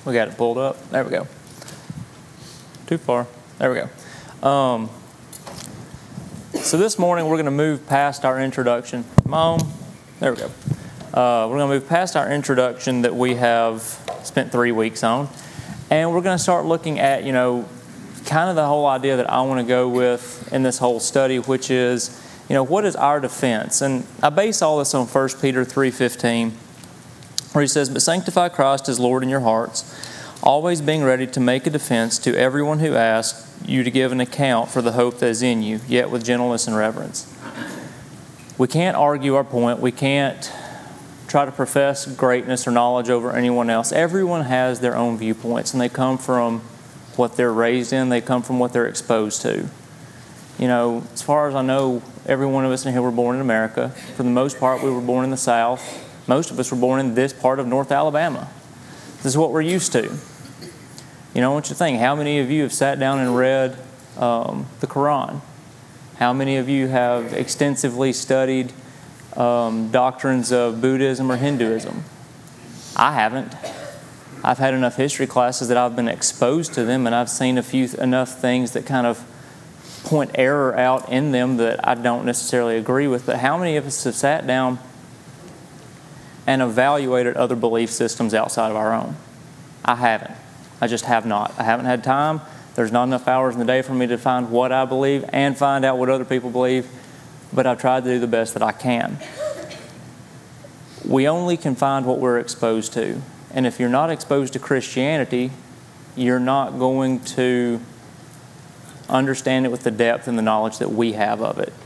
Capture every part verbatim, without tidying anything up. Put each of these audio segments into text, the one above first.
We got it pulled up. There we go. Too far. There we go. Um, so this morning we're going to move past our introduction. Mom, there we go. Uh, we're going to move past our introduction that we have spent three weeks on. And we're going to start looking at, you know, kind of the whole idea that I want to go with in this whole study, which is, you know, what is our defense? And I base all this on First Peter three fifteen, where he says, "But sanctify Christ as Lord in your hearts, always being ready to make a defense to everyone who asks you to give an account for the hope that is in you, yet with gentleness and reverence." We can't argue our point. We can't try to profess greatness or knowledge over anyone else. Everyone has their own viewpoints, and they come from what they're raised in. They come from what they're exposed to. You know, as far as I know, every one of us in here were born in America. For the most part, we were born in the South. Most of us were born in this part of North Alabama. This is what we're used to. You know, I want you to think, how many of you have sat down and read um, the Quran? How many of you have extensively studied um, doctrines of Buddhism or Hinduism? I haven't. I've had enough history classes that I've been exposed to them, and I've seen a few enough things that kind of point error out in them that I don't necessarily agree with. But how many of us have sat down and evaluated other belief systems outside of our own? I haven't. I just have not. I haven't had time. There's not enough hours in the day for me to find what I believe and find out what other people believe, but I've tried to do the best that I can. We only can find what we're exposed to. And if you're not exposed to Christianity, you're not going to understand it with the depth and the knowledge that we have of it.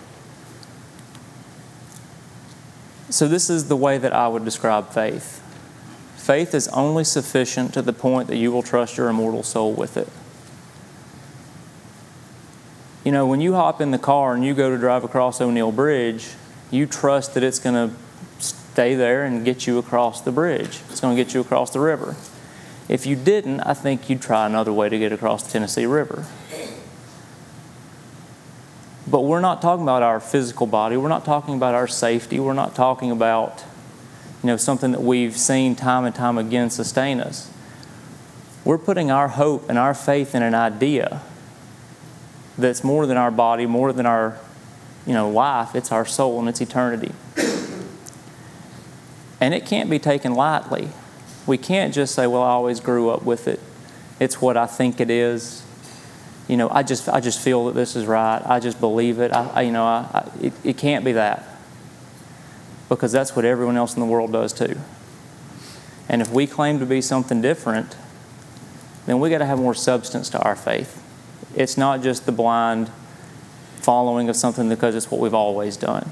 So this is the way that I would describe faith. Faith is only sufficient to the point that you will trust your immortal soul with it. You know, when you hop in the car and you go to drive across O'Neill Bridge, you trust that it's going to stay there and get you across the bridge. It's going to get you across the river. If you didn't, I think you'd try another way to get across the Tennessee River. But we're not talking about our physical body. We're not talking about our safety. We're not talking about, you know, something that we've seen time and time again sustain us. We're putting our hope and our faith in an idea that's more than our body, more than our, you know, life. It's our soul and it's eternity. And it can't be taken lightly. We can't just say, well, I always grew up with it. It's what I think it is. You know, I just I just feel that this is right. I just believe it. I, I you know, I, I, it, it can't be that. Because that's what everyone else in the world does too. And if we claim to be something different, then we got to have more substance to our faith. It's not just the blind following of something because it's what we've always done.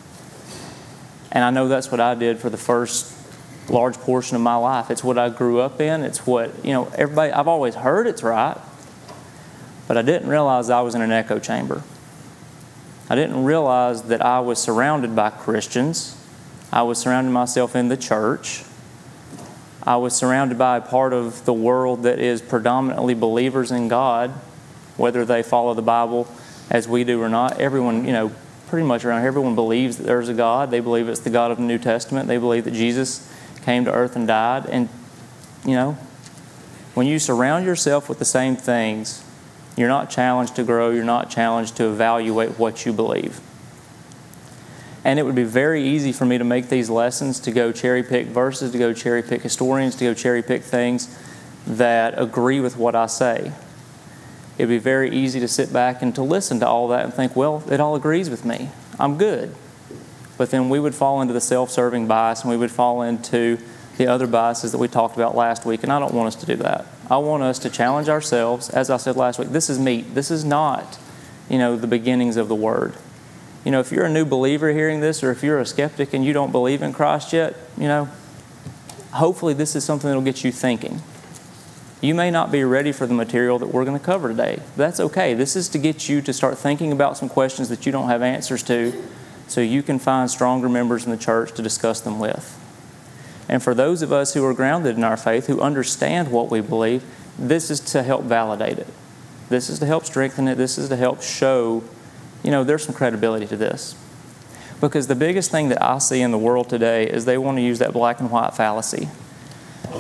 And I know that's what I did for the first large portion of my life. It's what I grew up in. It's what, you know, everybody, I've always heard it's right. But I didn't realize I was in an echo chamber. I didn't realize that I was surrounded by Christians. I was surrounding myself in the church. I was surrounded by a part of the world that is predominantly believers in God, whether they follow the Bible as we do or not. Everyone, you know, pretty much around here, everyone believes that there's a God. They believe it's the God of the New Testament. They believe that Jesus came to earth and died. And, you know, when you surround yourself with the same things, you're not challenged to grow. You're not challenged to evaluate what you believe. And it would be very easy for me to make these lessons, to go cherry pick verses, to go cherry pick historians, to go cherry pick things that agree with what I say. It'd be very easy to sit back and to listen to all that and think, well, it all agrees with me. I'm good. But then we would fall into the self-serving bias, and we would fall into the other biases that we talked about last week, and I don't want us to do that. I want us to challenge ourselves. As I said last week, this is meat. This is not, you know, the beginnings of the Word. You know, if you're a new believer hearing this, or if you're a skeptic and you don't believe in Christ yet, you know, hopefully this is something that will get you thinking. You may not be ready for the material that we're going to cover today. That's okay. This is to get you to start thinking about some questions that you don't have answers to, so you can find stronger members in the church to discuss them with. And for those of us who are grounded in our faith, who understand what we believe, this is to help validate it. This is to help strengthen it. This is to help show, you know, there's some credibility to this. Because the biggest thing that I see in the world today is they want to use that black and white fallacy.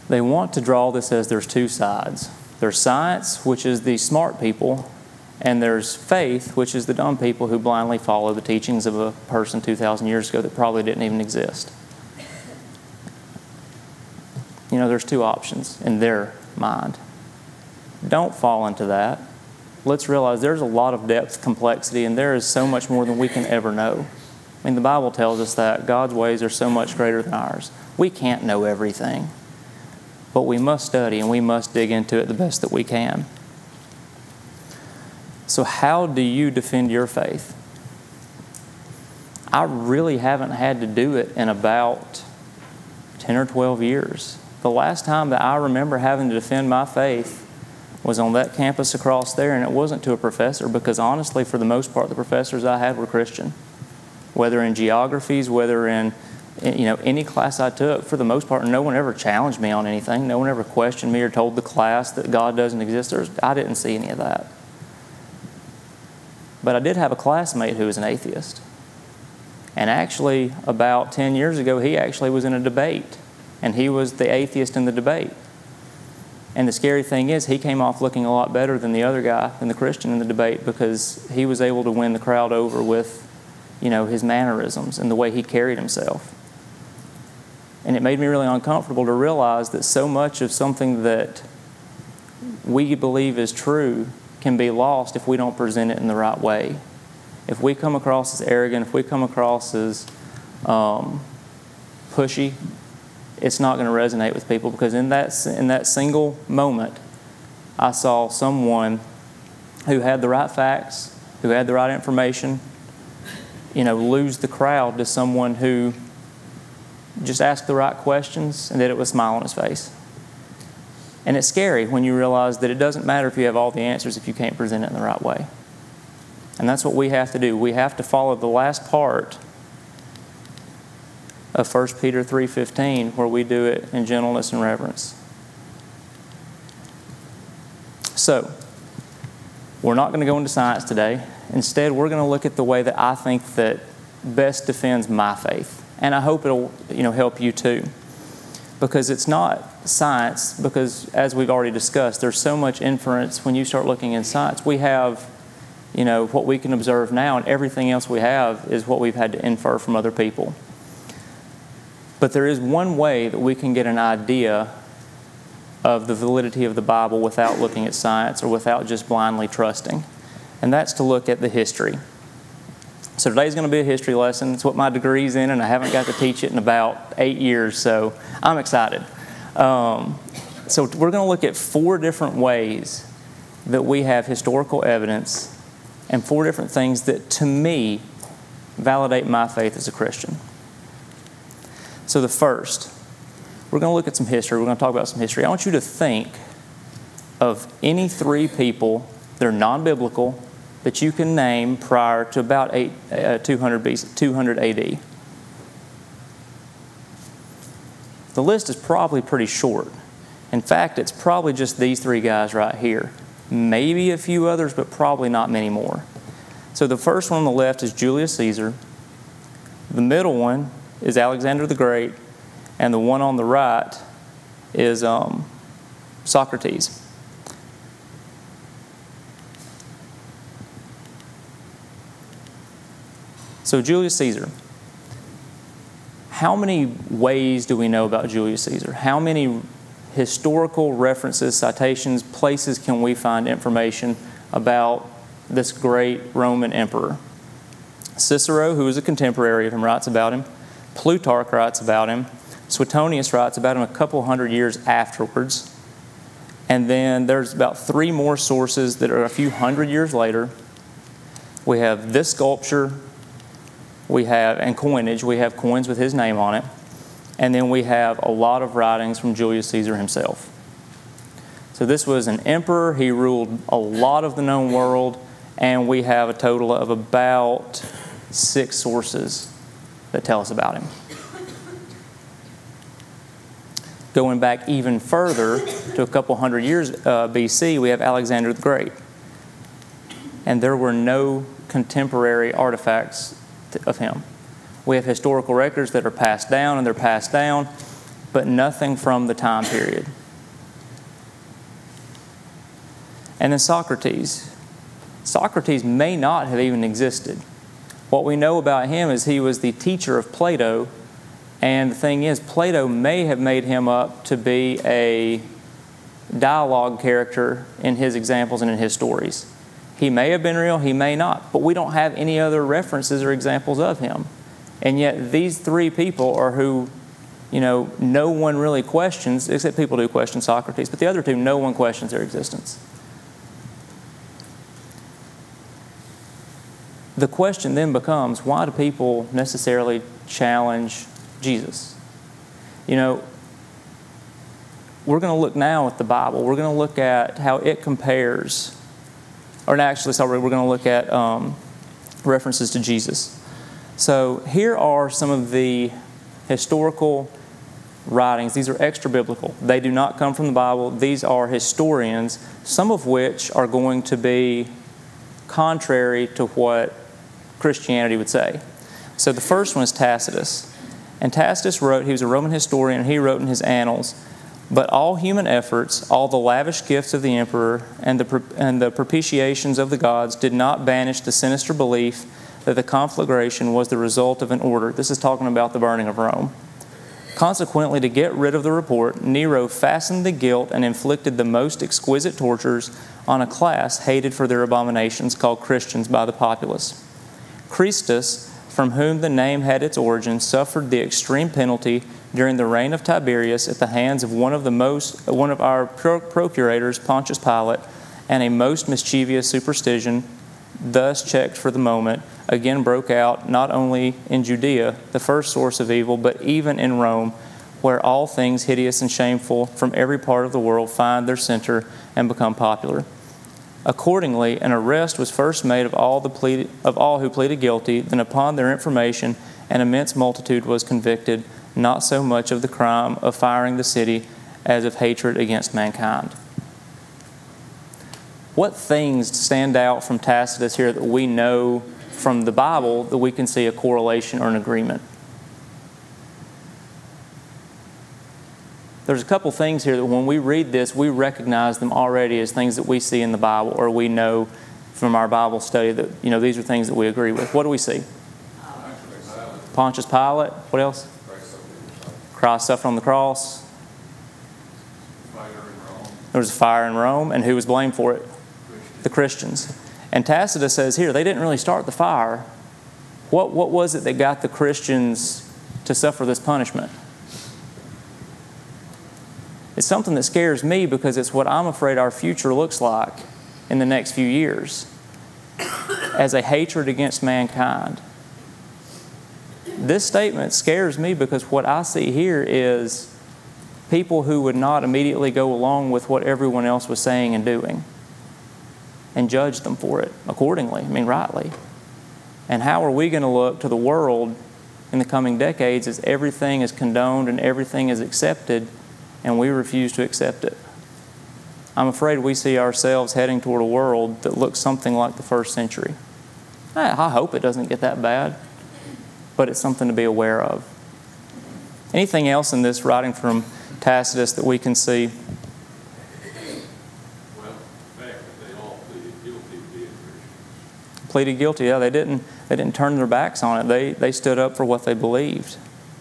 They want to draw this as there's two sides. There's science, which is the smart people, and there's faith, which is the dumb people who blindly follow the teachings of a person two thousand years ago that probably didn't even exist. You know, there's two options in their mind. Don't fall into that. Let's realize there's a lot of depth, complexity, and there is so much more than we can ever know. I mean, the Bible tells us that God's ways are so much greater than ours. We can't know everything, but we must study and we must dig into it the best that we can. So how do you defend your faith? I really haven't had to do it in about ten or twelve years. The last time that I remember having to defend my faith was on that campus across there, and it wasn't to a professor, because honestly, for the most part, the professors I had were Christian. Whether in geographies, whether in, you know, any class I took, for the most part, no one ever challenged me on anything. No one ever questioned me or told the class that God doesn't exist. There's, I didn't see any of that. But I did have a classmate who was an atheist. And actually, about ten years ago, he actually was in a debate. And he was the atheist in the debate. And the scary thing is, he came off looking a lot better than the other guy, than the Christian in the debate, because he was able to win the crowd over with, you know, his mannerisms and the way he carried himself. And it made me really uncomfortable to realize that so much of something that we believe is true can be lost if we don't present it in the right way. If we come across as arrogant, if we come across as um, pushy, it's not going to resonate with people, because in that in that single moment, I saw someone who had the right facts, who had the right information, you know, lose the crowd to someone who just asked the right questions and did it with a smile on his face. And it's scary when you realize that it doesn't matter if you have all the answers if you can't present it in the right way. And that's what we have to do. We have to follow the last part of First Peter three fifteen, where we do it in gentleness and reverence. So, we're not going to go into science today. Instead, we're going to look at the way that I think that best defends my faith. And I hope it'll, you know, help you too. Because it's not science, because as we've already discussed, there's so much inference when you start looking in science. We have, you know, what we can observe now, and everything else we have is what we've had to infer from other people. But there is one way that we can get an idea of the validity of the Bible without looking at science or without just blindly trusting. And that's to look at the history. So today's going to be a history lesson. It's what my degree's in, and I haven't got to teach it in about eight years, so I'm excited. Um, so we're going to look at four different ways that we have historical evidence and four different things that, to me, validate my faith as a Christian. So the first, we're going to look at some history. We're going to talk about some history. I want you to think of any three people that are non-biblical that you can name prior to about eight, uh, two hundred B C, two hundred A D. The list is probably pretty short. In fact, it's probably just these three guys right here. Maybe a few others, but probably not many more. So the first one on the left is Julius Caesar. The middle one is Alexander the Great. And the one on the right is um, Socrates. So Julius Caesar. How many ways do we know about Julius Caesar? How many historical references, citations, places can we find information about this great Roman emperor? Cicero, who was a contemporary of him, writes about him. Plutarch writes about him. Suetonius writes about him a couple hundred years afterwards. And then there's about three more sources that are a few hundred years later. We have this sculpture, we have, and coinage, we have coins with his name on it. And then we have a lot of writings from Julius Caesar himself. So this was an emperor. He ruled a lot of the known world. And we have a total of about six sources that tell us about him. Going back even further to a couple hundred years uh, B C, we have Alexander the Great. And there were no contemporary artifacts of him. We have historical records that are passed down, and they're passed down. but nothing from the time period. And then Socrates. Socrates may not have even existed. What we know about him is he was the teacher of Plato, and the thing is, Plato may have made him up to be a dialogue character in his examples and in his stories. He may have been real, he may not, but we don't have any other references or examples of him. And yet these three people are who, you know, no one really questions, except people do question Socrates, but the other two, no one questions their existence. The question then becomes, why do people necessarily challenge Jesus? You know, we're going to look now at the Bible. We're going to look at how it compares, or actually, sorry, we're going to look at um, references to Jesus. So here are some of the historical writings. These are extra biblical. They do not come from the Bible. These are historians, some of which are going to be contrary to what Christianity would say. So the first one is Tacitus. And Tacitus wrote, he was a Roman historian, and he wrote in his Annals, "But all human efforts, all the lavish gifts of the emperor, and the, and the propitiations of the gods did not banish the sinister belief that the conflagration was the result of an order." This is talking about the burning of Rome. "Consequently, to get rid of the report, Nero fastened the guilt and inflicted the most exquisite tortures on a class hated for their abominations, called Christians by the populace. Christus, from whom the name had its origin, suffered the extreme penalty during the reign of Tiberius at the hands of one of the most one of our procurators, Pontius Pilate, and a most mischievous superstition, thus checked for the moment, again broke out not only in Judea, the first source of evil, but even in Rome, where all things hideous and shameful from every part of the world find their center and become popular. Accordingly, an arrest was first made of all the pleaded, of all who pleaded guilty. Then upon their information, an immense multitude was convicted, not so much of the crime of firing the city as of hatred against mankind." What things stand out from Tacitus here that we know from the Bible that we can see a correlation or an agreement? There's a couple things here that when we read this, we recognize them already as things that we see in the Bible, or we know from our Bible study that, you know, these are things that we agree with. What do we see? Pontius Pilate. What else? Christ suffered on the cross. There was a fire in Rome, and who was blamed for it? The Christians. And Tacitus says here, they didn't really start the fire. What, what was it that got the Christians to suffer this punishment? It's something that scares me because it's what I'm afraid our future looks like in the next few years as a hatred against mankind. This statement scares me because what I see here is people who would not immediately go along with what everyone else was saying and doing and judge them for it accordingly, I mean rightly. And how are we going to look to the world in the coming decades as everything is condoned and everything is accepted, and we refuse to accept it? I'm afraid we see ourselves heading toward a world that looks something like the first century. I hope it doesn't get that bad, but it's something to be aware of. Anything else in this writing from Tacitus that we can see? Well, the fact that they all pleaded guilty to being Christians. Pleaded guilty, yeah. They didn't, they didn't turn their backs on it. They, they stood up for what they believed.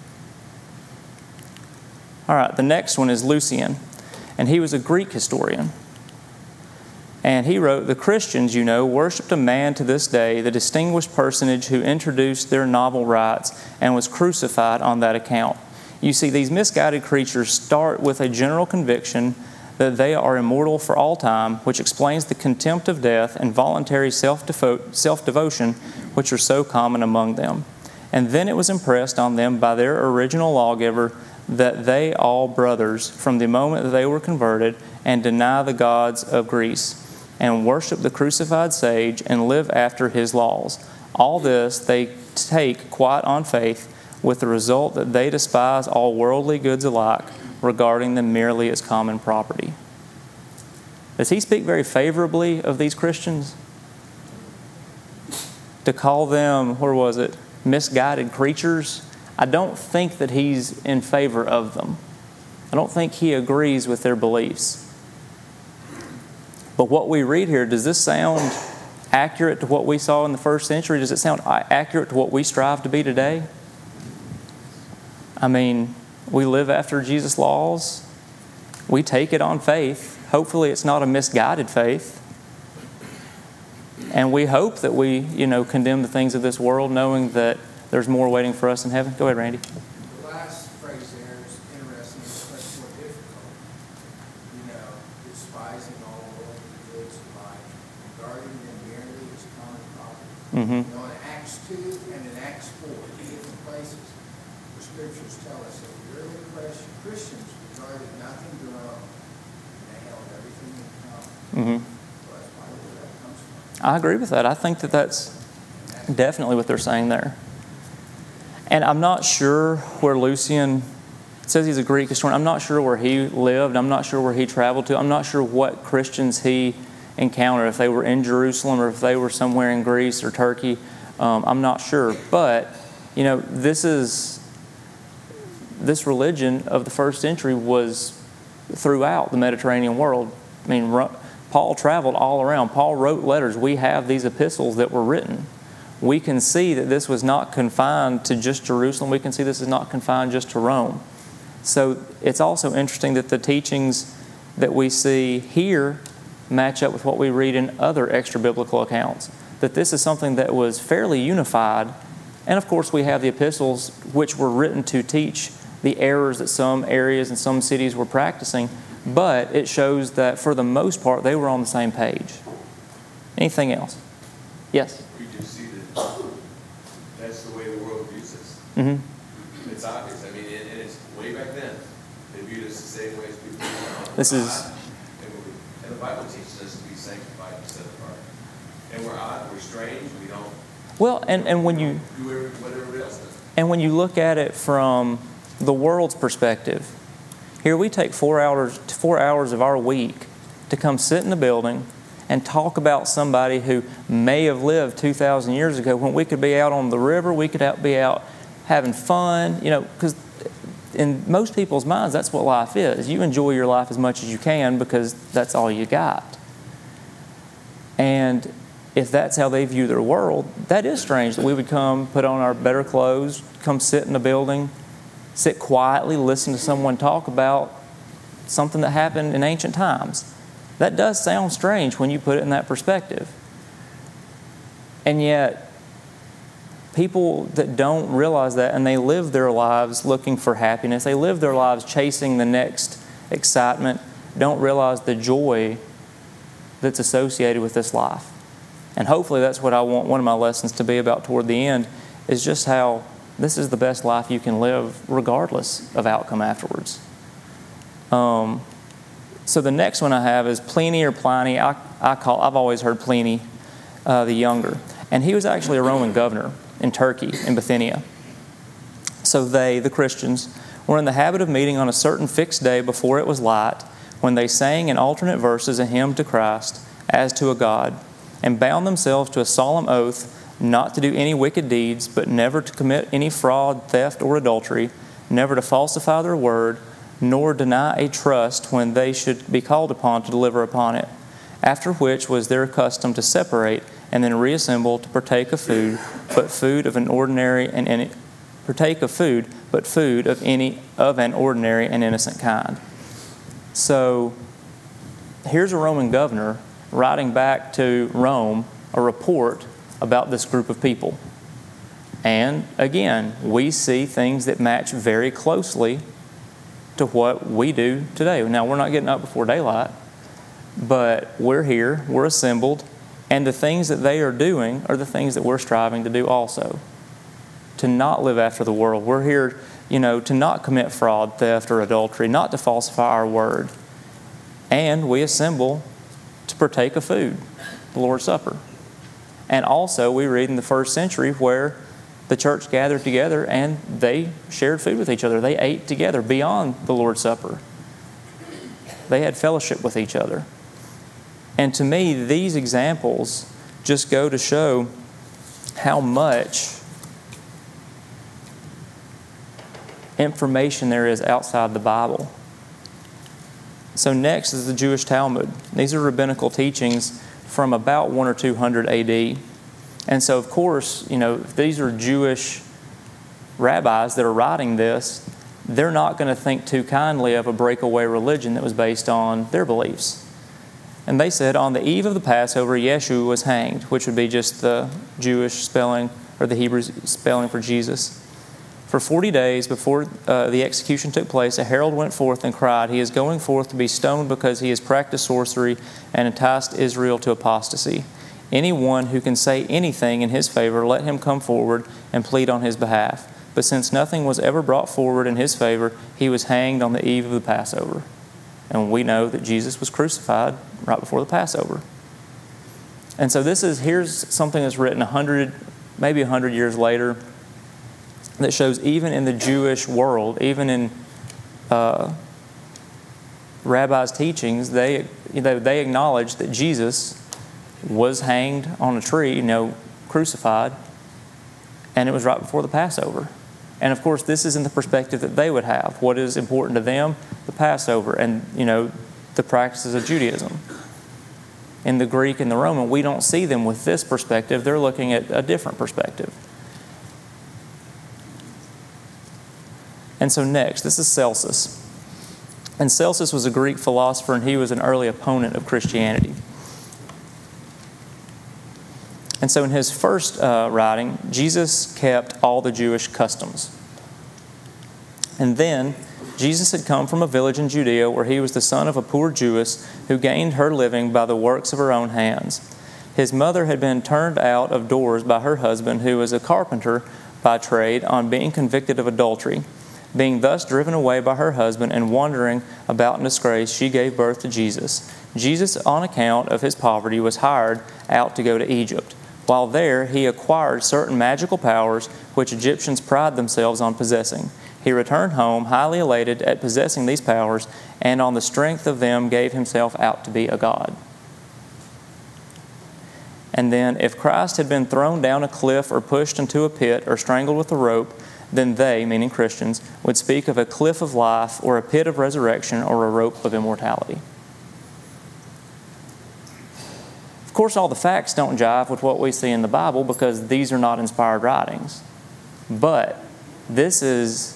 All right, the next one is Lucian, and he was a Greek historian. And he wrote, "The Christians, you know, worshipped a man to this day, the distinguished personage who introduced their novel rites and was crucified on that account." You see, these misguided creatures start with a general conviction that they are immortal for all time, which explains the contempt of death and voluntary self-devo- self-devotion which are so common among them. And then it was impressed on them by their original lawgiver that they all brothers from the moment that they were converted and deny the gods of Greece and worship the crucified sage and live after his laws. All this they take quite on faith, with the result that they despise all worldly goods alike, regarding them merely as common property. Does he speak very favorably of these Christians? To call them, where was it, misguided creatures? I don't think that he's in favor of them. I don't think he agrees with their beliefs. But what we read here, does this sound accurate to what we saw in the first century? Does it sound accurate to what we strive to be today? I mean, we live after Jesus' laws. We take it on faith. Hopefully it's not a misguided faith. And we hope that we, you know, condemn the things of this world, knowing that there's more waiting for us in heaven. Go ahead, Randy. The last phrase there is interesting, it's much more difficult. You know, despising all worldly goods of life, regarding them merely as common property. Mm-hmm. You know, in Acts two and in Acts four, two different places, the scriptures tell us that the early Christians regarded nothing their own, and they held everything in common. Mm-hmm. So that's probably where that comes from. I agree with that. I think that that's definitely what they're saying there. And I'm not sure where Lucian, it says he's a Greek historian, I'm not sure where he lived, I'm not sure where he traveled to, I'm not sure what Christians he encountered, if they were in Jerusalem or if they were somewhere in Greece or Turkey, um, I'm not sure. But, you know, this is, this religion of the first century was throughout the Mediterranean world. I mean, Paul traveled all around. Paul wrote letters. We have these epistles that were written. We can see that this was not confined to just Jerusalem. We can see this is not confined just to Rome. So it's also interesting that the teachings that we see here match up with what we read in other extra-biblical accounts, that this is something that was fairly unified. And of course we have the epistles which were written to teach the errors that some areas and some cities were practicing, but it shows that for the most part they were on the same page. Anything else? Yes? We do see that that's the way the world views us. Mm-hmm. It's obvious. I mean, and, and it's way back then. They viewed us the same way as people now. This is... And, we, and the Bible teaches us to be sanctified and set apart. And we're odd, we're strange, we don't... Well, and, and when you... do every, what everybody else does. And when you look at it from the world's perspective, here we take four hours, four hours of our week to come sit in the building and talk about somebody who may have lived two thousand years ago, when we could be out on the river, we could out, be out having fun, you know, because in most people's minds, that's what life is. You enjoy your life as much as you can because that's all you got. And if that's how they view their world, that is strange that we would come, put on our better clothes, come sit in a building, sit quietly, listen to someone talk about something that happened in ancient times. That does sound strange when you put it in that perspective. And yet, people that don't realize that, and they live their lives looking for happiness, they live their lives chasing the next excitement, don't realize the joy that's associated with this life. And hopefully that's what I want one of my lessons to be about toward the end, is just how this is the best life you can live regardless of outcome afterwards. Um, so the next one I have is Pliny or Pliny. I, I call, I've always heard Pliny uh, the Younger. And he was actually a Roman governor in Turkey, in Bithynia. So they, the Christians, were in the habit of meeting on a certain fixed day before it was light, when they sang in alternate verses a hymn to Christ as to a God, and bound themselves to a solemn oath not to do any wicked deeds, but never to commit any fraud, theft, or adultery, never to falsify their word, nor deny a trust when they should be called upon to deliver upon it. After which was their custom to separate and then reassemble to partake of food, but food of an ordinary and any, partake of food, but food of any of an ordinary and innocent kind. So here's a Roman governor writing back to Rome a report about this group of people. And again, we see things that match very closely to what we do today. Now, we're not getting up before daylight, but we're here, we're assembled, and the things that they are doing are the things that we're striving to do also. To not live after the world. We're here, you know, to not commit fraud, theft, or adultery, not to falsify our word. And we assemble to partake of food, the Lord's Supper. And also, we read in the first century where the church gathered together and they shared food with each other. They ate together beyond the Lord's Supper. They had fellowship with each other. And to me, these examples just go to show how much information there is outside the Bible So next is the Jewish Talmud. These are rabbinical teachings from about one or two hundred A D. And so, of course, you know, if these are Jewish rabbis that are writing this, they're not going to think too kindly of a breakaway religion that was based on their beliefs. And they said, on the eve of the Passover, Yeshua was hanged, which would be just the Jewish spelling or the Hebrew spelling for Jesus. For forty days before uh, the execution took place, a herald went forth and cried, "He is going forth to be stoned because he has practiced sorcery and enticed Israel to apostasy. Anyone who can say anything in his favor, let him come forward and plead on his behalf." But since nothing was ever brought forward in his favor, he was hanged on the eve of the Passover. And we know that Jesus was crucified right before the Passover. And so this is, here's something that's written a hundred, maybe a hundred years later, that shows even in the Jewish world, even in uh, rabbis' teachings, they, they they acknowledge that Jesus was hanged on a tree, you know, crucified, and it was right before the Passover. And of course, this is in the perspective that they would have. What is important to them? The Passover and, you know, the practices of Judaism. In the Greek and the Roman, we don't see them with this perspective. They're looking at a different perspective. And so next, this is Celsus. And Celsus was a Greek philosopher, and he was an early opponent of Christianity. And so in his first uh, writing, Jesus kept all the Jewish customs. And then Jesus had come from a village in Judea where he was the son of a poor Jewess who gained her living by the works of her own hands. His mother had been turned out of doors by her husband, who was a carpenter by trade, on being convicted of adultery. Being thus driven away by her husband and wandering about in disgrace, she gave birth to Jesus. Jesus, on account of his poverty, was hired out to go to Egypt. While there, he acquired certain magical powers which Egyptians pride themselves on possessing. He returned home, highly elated at possessing these powers, and on the strength of them gave himself out to be a god. And then, if Christ had been thrown down a cliff or pushed into a pit or strangled with a rope, then they, meaning Christians, would speak of a cliff of life or a pit of resurrection or a rope of immortality. Of course, all the facts don't jive with what we see in the Bible because these are not inspired writings. But this is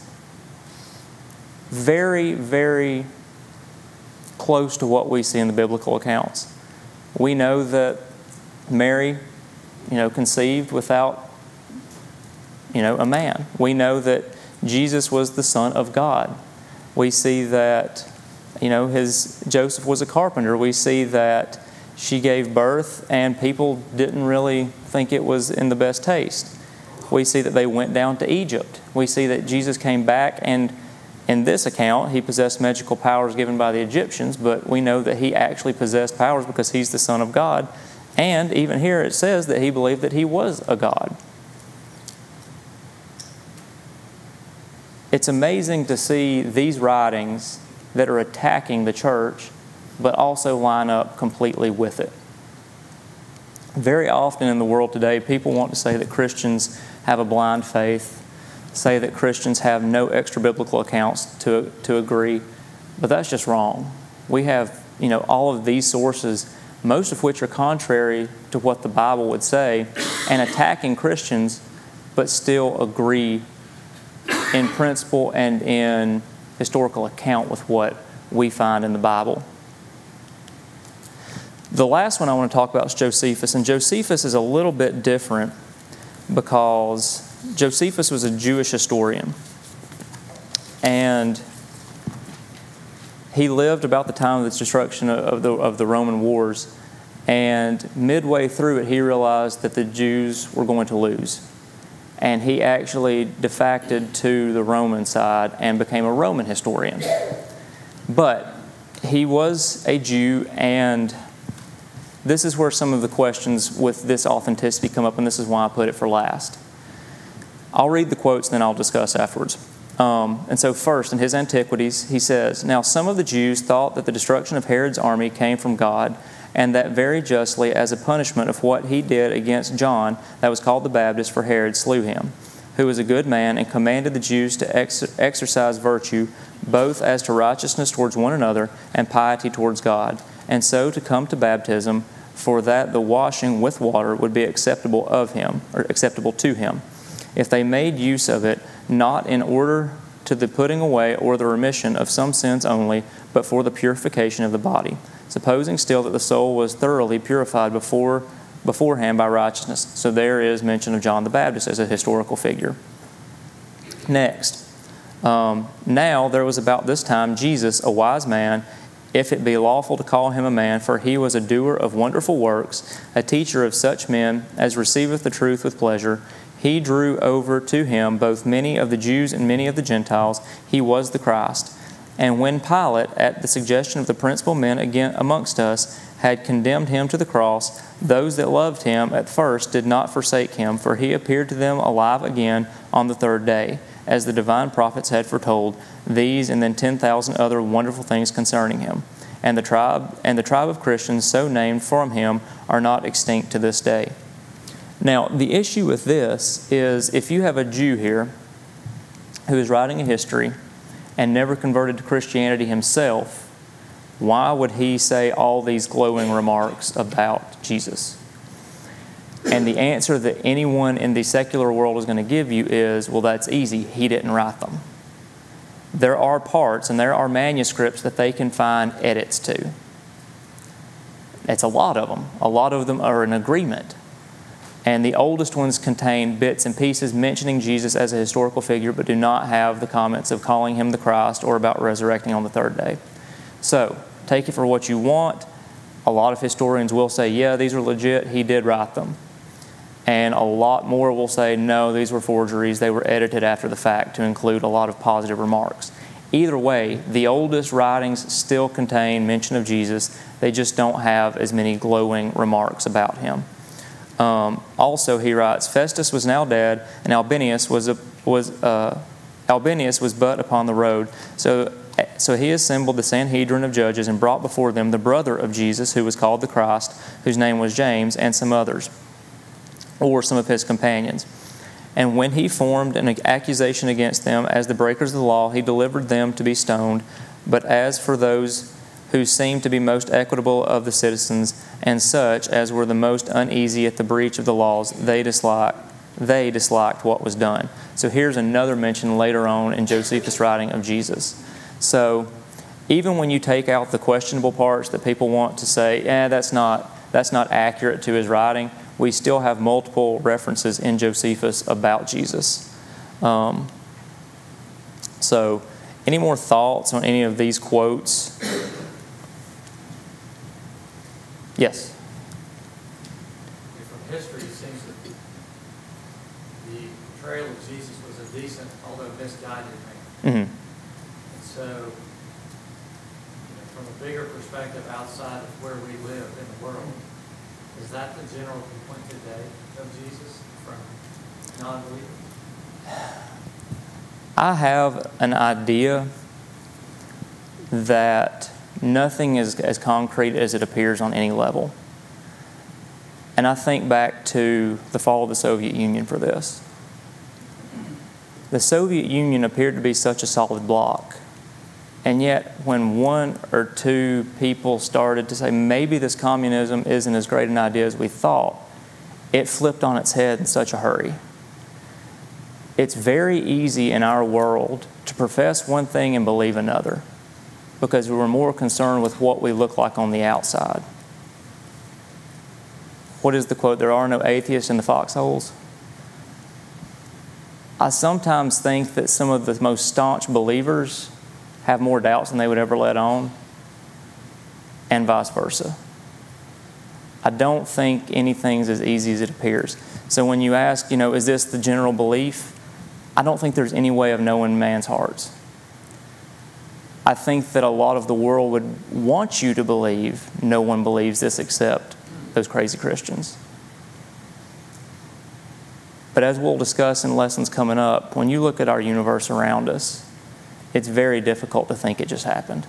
very, very close to what we see in the biblical accounts. We know that Mary, you know, conceived without You know, a man. We know that Jesus was the Son of God. We see that, you know, his Joseph was a carpenter. We see that she gave birth and people didn't really think it was in the best taste. We see that they went down to Egypt. We see that Jesus came back, and in this account, he possessed magical powers given by the Egyptians, but we know that he actually possessed powers because he's the Son of God. And even here it says that he believed that he was a God. It's amazing to see these writings that are attacking the church, but also line up completely with it. Very often in the world today, people want to say that Christians have a blind faith, say that Christians have no extra-biblical accounts to, to agree, but that's just wrong. We have, you know, all of these sources, most of which are contrary to what the Bible would say, and attacking Christians, but still agree in principle and in historical account with what we find in the Bible. The last one I want to talk about is Josephus, and Josephus is a little bit different because Josephus was a Jewish historian, and he lived about the time of the destruction of the, of the Roman wars, and midway through it he realized that the Jews were going to lose. And he actually defected to the Roman side and became a Roman historian. But he was a Jew, and this is where some of the questions with this authenticity come up, and this is why I put it for last. I'll read the quotes, then I'll discuss afterwards. Um, and so first, in his Antiquities, he says, "Now some of the Jews thought that the destruction of Herod's army came from God, and that very justly as a punishment of what he did against John, that was called the Baptist, for Herod slew him. who was a good man, and commanded the Jews to ex- exercise virtue, both as to righteousness towards one another and piety towards God, and so to come to baptism, for that the washing with water would be acceptable of him, or acceptable to him, if they made use of it, not in order to the putting away or the remission of some sins only, but for the purification of the body, supposing still that the soul was thoroughly purified before beforehand by righteousness. So there is mention of John the Baptist as a historical figure. Next, um, now there was about this time Jesus, a wise man, if it be lawful to call him a man, for he was a doer of wonderful works, a teacher of such men as receiveth the truth with pleasure. He drew over to him both many of the Jews and many of the Gentiles. He was the Christ. And when Pilate, at the suggestion of the principal men again amongst us, had condemned him to the cross, those that loved him at first did not forsake him, for he appeared to them alive again on the third day, as the divine prophets had foretold, these and then ten thousand other wonderful things concerning him. And the tribe and the tribe of Christians so named from him are not extinct to this day. Now, the issue with this is if you have a Jew here who is writing a history and never converted to Christianity himself, why would he say all these glowing remarks about Jesus? And the answer that anyone in the secular world is going to give you is, well, that's easy. He didn't write them. There are parts and there are manuscripts that they can find edits to. It's a lot of them. A lot of them are in agreement. And the oldest ones contain bits and pieces mentioning Jesus as a historical figure, but do not have the comments of calling him the Christ or about resurrecting on the third day. So, take it for what you want. A lot of historians will say, yeah, these are legit, he did write them. And a lot more will say, no, these were forgeries, they were edited after the fact to include a lot of positive remarks. Either way, the oldest writings still contain mention of Jesus. They just don't have as many glowing remarks about him. Um, also, he writes, Festus was now dead, and Albinus was a, was uh, Albinus was but upon the road. So, so he assembled the Sanhedrin of judges and brought before them the brother of Jesus, who was called the Christ, whose name was James, and some others, or some of his companions. And when he formed an accusation against them as the breakers of the law, he delivered them to be stoned. But as for those who seemed to be most equitable of the citizens, and such as were the most uneasy at the breach of the laws, they disliked, they disliked what was done. So here's another mention later on in Josephus' writing of Jesus. So even when you take out the questionable parts that people want to say, eh, that's not, that's not accurate to his writing, we still have multiple references in Josephus about Jesus. Um, so any more thoughts on any of these quotes? Yes? From history, it seems that the portrayal of Jesus was a decent, although misguided man. Mm-hmm. And so, you know, from a bigger perspective outside of where we live in the world, is that the general complaint today of Jesus from non-believers? I have an idea that nothing is as concrete as it appears on any level. And I think back to the fall of the Soviet Union for this. The Soviet Union appeared to be such a solid block. And yet, when one or two people started to say, maybe this communism isn't as great an idea as we thought, it flipped on its head in such a hurry. It's very easy in our world to profess one thing and believe another, because we were more concerned with what we look like on the outside. What is the quote? There are no atheists in the foxholes. I sometimes think that some of the most staunch believers have more doubts than they would ever let on, and vice versa. I don't think anything's as easy as it appears. So when you ask, you know, is this the general belief? I don't think there's any way of knowing man's hearts. I think that a lot of the world would want you to believe no one believes this except those crazy Christians. But as we'll discuss in lessons coming up, when you look at our universe around us, it's very difficult to think it just happened.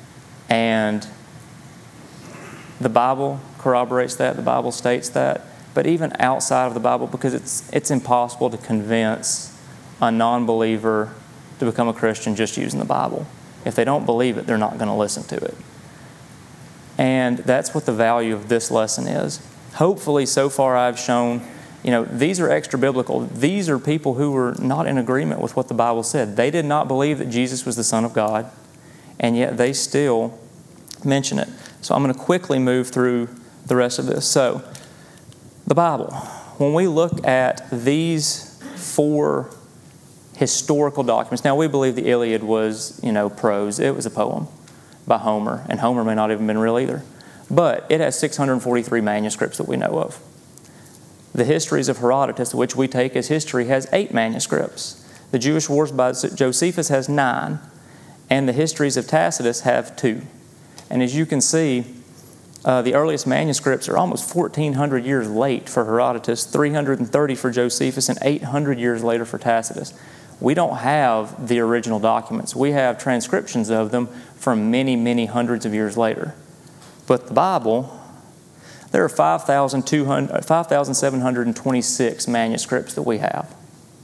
And the Bible corroborates that. The Bible states that. but even outside of the Bible, because it's it's impossible to convince a non-believer to become a Christian just using the Bible. If they don't believe it, they're not going to listen to it. And that's what the value of this lesson is. Hopefully, so far I've shown, you know, these are extra biblical. These are people who were not in agreement with what the Bible said. They did not believe that Jesus was the Son of God, and yet they still mention it. So I'm going to quickly move through the rest of this. So, the Bible. When we look at these four historical documents, now we believe the Iliad was, you know, prose. It was a poem by Homer, and Homer may not have even been real either. But it has six hundred forty-three manuscripts that we know of. The Histories of Herodotus, which we take as history, has eight manuscripts. The Jewish Wars by Josephus has nine, and the Histories of Tacitus have two. And as you can see, uh, the earliest manuscripts are almost fourteen hundred years late for Herodotus, three hundred thirty for Josephus, and eight hundred years later for Tacitus. We don't have the original documents. We have transcriptions of them from many, many hundreds of years later. But the Bible, there are five thousand seven hundred twenty-six manuscripts that we have.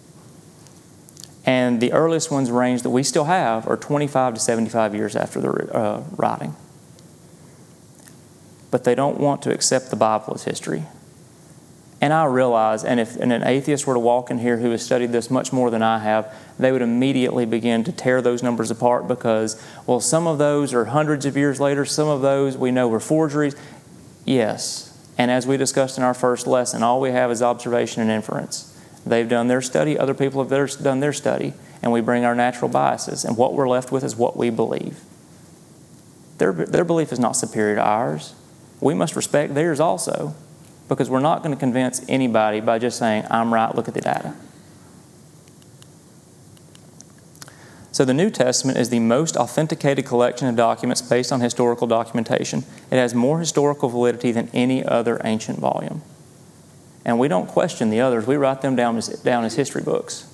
And the earliest ones range that we still have are twenty-five to seventy-five years after the uh, writing. But they don't want to accept the Bible as history. And I realize, and if and an atheist were to walk in here who has studied this much more than I have, they would immediately begin to tear those numbers apart because, well, some of those are hundreds of years later, some of those we know were forgeries. Yes, and as we discussed in our first lesson, all we have is observation and inference. They've done their study, other people have their, done their study, and we bring our natural biases, and what we're left with is what we believe. Their, their belief is not superior to ours. We must respect theirs also, because we're not going to convince anybody by just saying, I'm right, look at the data. So the New Testament is the most authenticated collection of documents based on historical documentation. It has more historical validity than any other ancient volume. And we don't question the others. We write them down as, down as history books.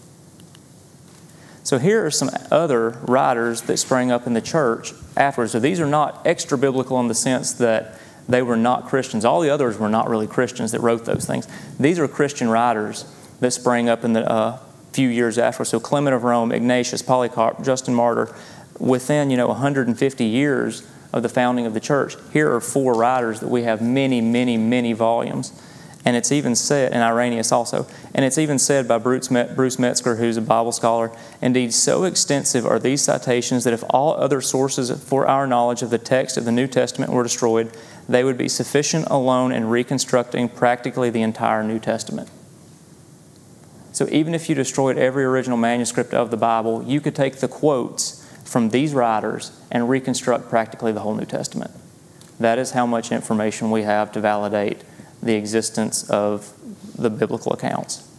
So here are some other writers that sprang up in the church afterwards. So these are not extra biblical in the sense that they were not Christians. All the others were not really Christians that wrote those things. These are Christian writers that sprang up in the uh, few years after. So Clement of Rome, Ignatius, Polycarp, Justin Martyr, within, you know, one hundred fifty years of the founding of the church, here are four writers that we have many, many, many volumes. And it's even said, and Irenaeus also, and it's even said by Bruce Metzger, who's a Bible scholar, indeed, so extensive are these citations that if all other sources for our knowledge of the text of the New Testament were destroyed, they would be sufficient alone in reconstructing practically the entire New Testament. So even if you destroyed every original manuscript of the Bible, you could take the quotes from these writers and reconstruct practically the whole New Testament. That is how much information we have to validate the existence of the biblical accounts.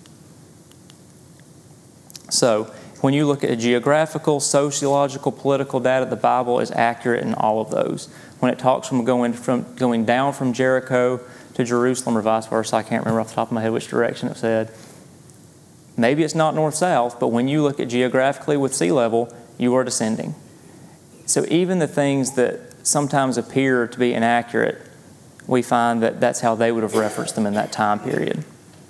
So, when you look at geographical, sociological, political data, the Bible is accurate in all of those. When it talks from going from going down from Jericho to Jerusalem or vice versa, I can't remember off the top of my head which direction it said. Maybe it's not north-south, but when you look at geographically with sea level, you are descending. So even the things that sometimes appear to be inaccurate, we find that that's how they would have referenced them in that time period.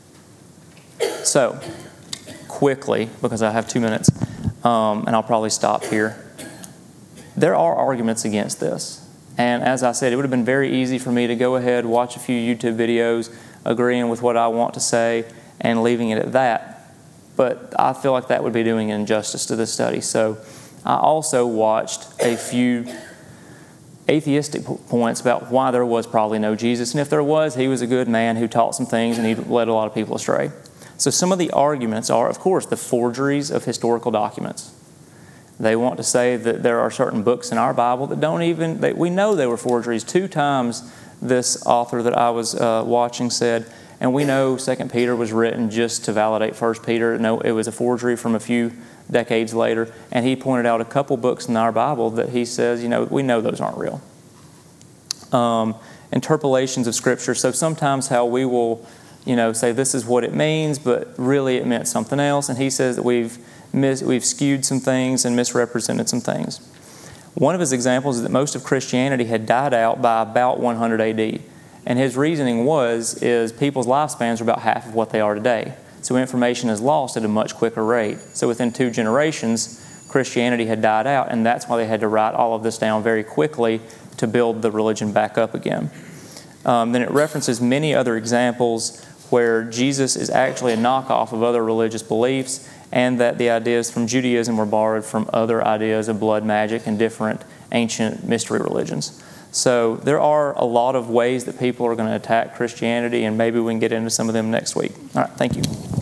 So, quickly, because I have two minutes, um, and I'll probably stop here. There are arguments against this. And as I said, it would have been very easy for me to go ahead, watch a few YouTube videos, agreeing with what I want to say, and leaving it at that. But I feel like that would be doing injustice to this study. So I also watched a few atheistic points about why there was probably no Jesus. And if there was, he was a good man who taught some things and he led a lot of people astray. So some of the arguments are, of course, the forgeries of historical documents. They want to say that there are certain books in our Bible that don't even, they, we know they were forgeries. Two times this author that I was uh, watching said, and we know Second Peter was written just to validate First Peter. No, it was a forgery from a few decades later. And he pointed out a couple books in our Bible that he says, you know, we know those aren't real. Um, interpolations of Scripture. So sometimes how we will, you know, say this is what it means, but really it meant something else. And he says that we've mis- we've skewed some things and misrepresented some things. One of his examples is that most of Christianity had died out by about one hundred A D. And his reasoning was, is people's lifespans are about half of what they are today. So information is lost at a much quicker rate. So within two generations, Christianity had died out, and that's why they had to write all of this down very quickly to build the religion back up again. Um, then it references many other examples where Jesus is actually a knockoff of other religious beliefs, and that the ideas from Judaism were borrowed from other ideas of blood magic and different ancient mystery religions. So there are a lot of ways that people are going to attack Christianity, and maybe we can get into some of them next week. All right, thank you.